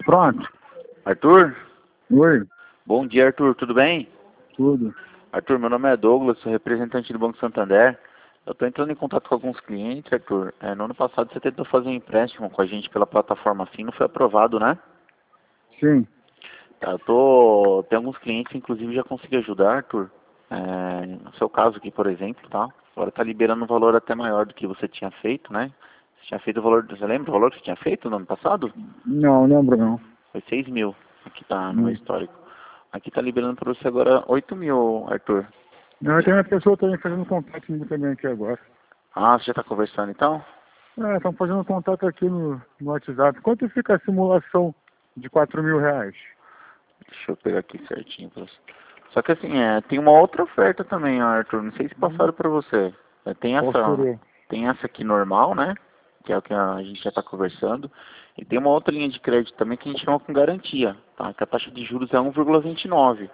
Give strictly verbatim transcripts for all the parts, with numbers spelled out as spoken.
Pronto. Arthur? Oi. Bom dia, Arthur. Tudo bem? Tudo. Arthur, meu nome é Douglas, sou representante do Banco Santander. Eu estou entrando em contato com alguns clientes, Arthur. É, no ano passado você tentou fazer um empréstimo com a gente pela plataforma Sim, não foi aprovado, né? Sim. Tá, eu tô... Tem alguns clientes que inclusive já consegui ajudar, Arthur. É, no seu caso aqui, por exemplo, tá? Agora está liberando um valor até maior do que você tinha feito, né? Você tinha feito o valor... Você lembra o valor que você tinha feito no ano passado? Não, lembro não. Foi seis mil. Aqui tá no meu Hum. histórico. Aqui tá liberando para você agora oito mil, Arthur. Não, tem uma pessoa também fazendo contato comigo também aqui agora. Ah, você já tá conversando então? É, estão fazendo contato aqui no, no WhatsApp. Quanto fica a simulação de quatro mil reais? Deixa eu pegar aqui certinho pra você. Só que assim, é, tem uma outra oferta também, ó, Arthur. Não sei se passaram para você. É, Tem Qual essa, seria? tem essa aqui normal, né? Que é o que a gente já está conversando. E tem uma outra linha de crédito também que a gente chama com garantia, tá? Que a taxa de juros é um vírgula vinte e nove.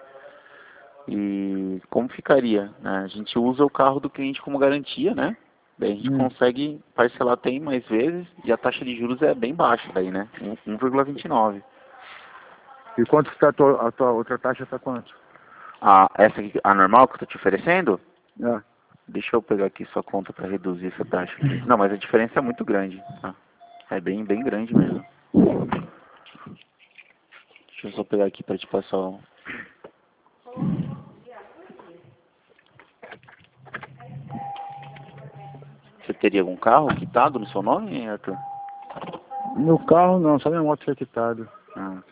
E como ficaria? Né? A gente usa o carro do cliente como garantia, né? Daí a gente Hum. consegue parcelar até em mais vezes e a taxa de juros é bem baixa daí, né? um vírgula vinte e nove. E quanto está a tua, a tua outra taxa, está quanto? A, essa aqui, a normal que eu tô te oferecendo? É. Deixa eu pegar aqui sua conta para reduzir essa taxa aqui. Não, mas a diferença é muito grande, tá? É bem, bem grande mesmo. Deixa eu só pegar aqui para te passar o... Você teria algum carro quitado no seu nome, Arthur? No carro não, só minha moto foi quitada. Ah.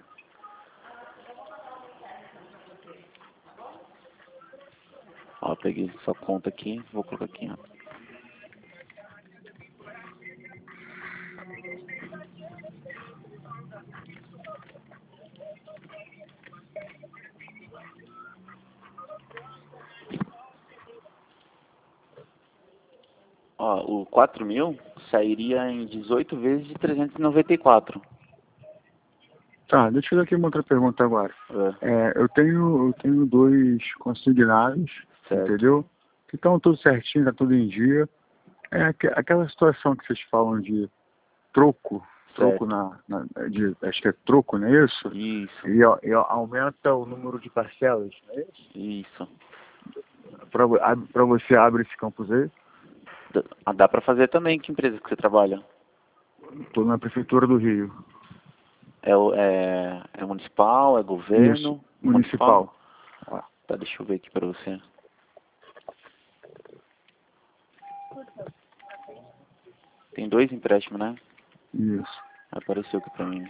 Ó, peguei sua conta aqui, vou colocar aqui, ó. Ó, o quatro mil sairia em dezoito vezes de trezentos e noventa e quatro. Tá, deixa eu fazer aqui uma outra pergunta agora. É, É, eu tenho, eu tenho dois consignados, certo. entendeu? Que estão tudo certinho, tá tudo em dia. É aque- aquela situação que vocês falam de troco, troco Certo. na, na de, acho que é troco, não é isso? Isso, E, ó, e ó, aumenta o número de parcelas, não é isso? isso. Para você abre esse campus aí? Dá, ah, dá pra fazer também. Que empresa que você trabalha? Estou na prefeitura do Rio. É, o- é, é municipal? É Isso, governo? Municipal? municipal. Ah, Tá, deixa eu ver aqui pra você. Tem dois empréstimos, né? isso. Apareceu aqui pra mim.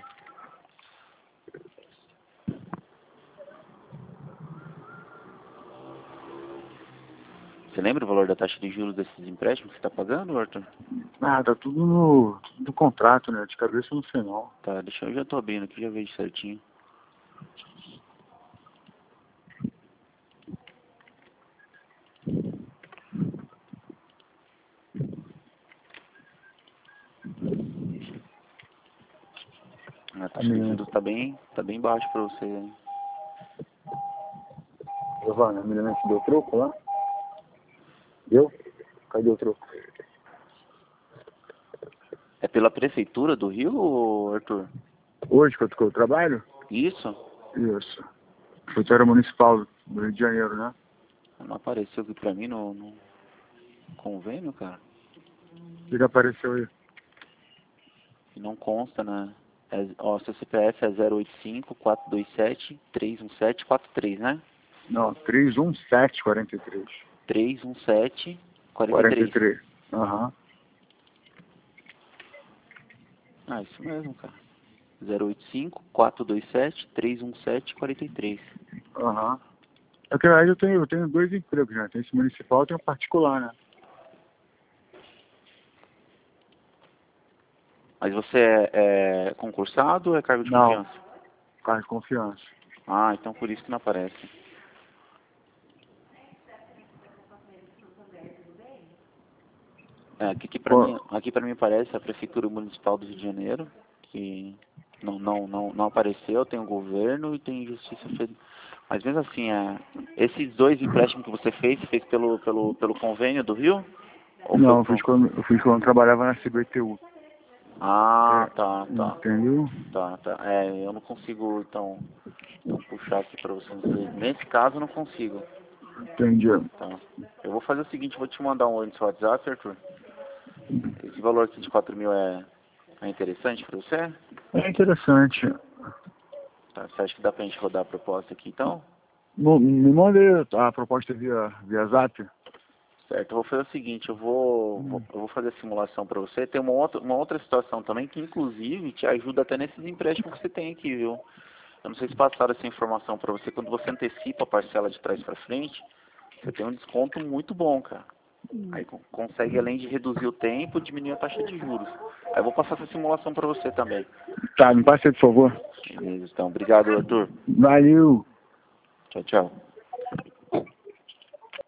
Você lembra o valor da taxa de juros desses empréstimos que você tá pagando, Arthur? Ah, tá tudo no, tudo no contrato, né? De cabeça no final. Tá, deixa eu já tô abrindo aqui, já vejo certinho. A A taxa de menina, juros tá bem, tá bem baixa pra você, hein? Giovana, a menina te deu troco lá? Deu? Cadê o troco? É pela prefeitura do Rio, Arthur? Hoje que eu, que eu trabalho? Isso? Isso. Prefeitura Municipal do Rio de Janeiro, né? Não apareceu aqui pra mim no, no convênio, cara. O que que apareceu aí? E não consta, né? É, ó, seu C P F é zero oito cinco, quatro dois sete, três um sete quatro três, né? Não, três um sete quatro três. três um sete, quatro três. quarenta e três. Aham. Ah, isso mesmo, cara. zero oito cinco, quatro dois sete, três um sete, quatro três. Aham. É que aí eu tenho, eu tenho dois empregos, né? Tem esse municipal e tem o particular, né? Mas você é, é concursado ou é cargo de Não, confiança? carro de confiança. Ah, então por isso que não aparece. É, aqui, aqui para Pô, mim, aqui para mim parece a Prefeitura Municipal do Rio de Janeiro, que não, não, não, não apareceu, tem o governo e tem Justiça Federal. Mas mesmo assim, é, esses dois empréstimos que você fez, você fez pelo, pelo, pelo convênio do Rio? Ou foi não, eu pro... fiz quando eu fiz quando eu trabalhava na C B T U. Ah, É, tá, tá. entendeu? Tá, tá. É, eu não consigo, então, então puxar aqui pra você. Nesse caso, eu não consigo. Entendi. Tá. Eu vou fazer o seguinte, eu vou te mandar um oi no seu WhatsApp, Arthur. Esse valor aqui de quatro mil é, é interessante pra você? É interessante. Tá, você acha que dá pra gente rodar a proposta aqui, então? Mo- Me manda aí a proposta via, via Zap. Certo, eu vou fazer o seguinte, eu vou, vou- eu vou fazer a simulação para você. Tem uma outra, uma outra situação também que, inclusive, te ajuda até nesses empréstimos que você tem aqui, viu? Eu não sei se passaram essa informação para você. Quando você antecipa a parcela de trás para frente, você tem um desconto muito bom, cara. Aí co- consegue, além de reduzir o tempo, diminuir a taxa de juros. Aí eu vou passar essa simulação para você também. Tá, me passe aí, por favor. Beleza, então. Obrigado, Arthur. Valeu. Tchau, tchau.